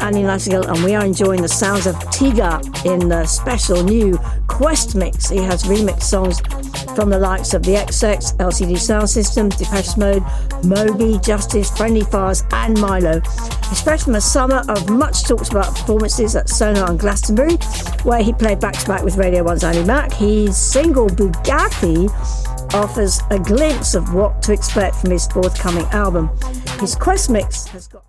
Annie Nightingale, and we are enjoying the sounds of Tiga in the special new Quest mix. He has remixed songs from the likes of The XX, LCD Sound System, Depeche Mode, Moby, Justice, Friendly Fires and Milo. It's fresh from a summer of much talked about performances at Sonar and Glastonbury, where he played back-to-back with Radio 1's Andy Mack. His single Bugatti offers a glimpse of what to expect from his forthcoming album. His Quest mix has got